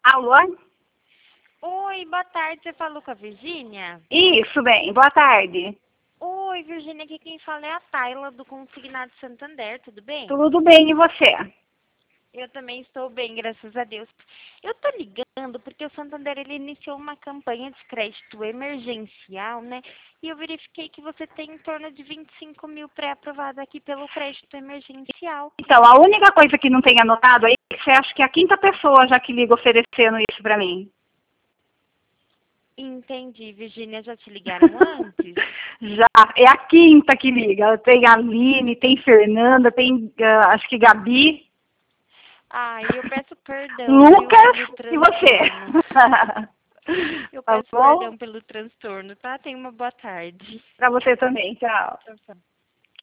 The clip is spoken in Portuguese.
Alô? Oi, boa tarde. Você falou com a Virgínia? Isso, bem. Boa tarde. Oi, Virgínia, aqui quem fala é a Tayla do Consignado Santander, tudo bem? Tudo bem, e você? Eu também estou bem, graças a Deus. Eu tô ligando porque o Santander ele iniciou uma campanha de crédito emergencial, né? E eu verifiquei que você tem em torno de 25 mil pré-aprovado aqui pelo crédito emergencial. Então, a única coisa que não tem anotado aí é que você acha que é a quinta pessoa já que liga oferecendo isso pra mim. Entendi, Virgínia, já te ligaram antes? Já, é a quinta que liga. Tem a Aline, tem Fernanda, tem acho que Gabi, Ai, eu peço perdão, viu, pelo Lucas e você. transtorno. Eu Tá peço bom? perdão pelo transtorno, tá? Tenha uma boa tarde. Pra você também, tchau. Tchau, tchau.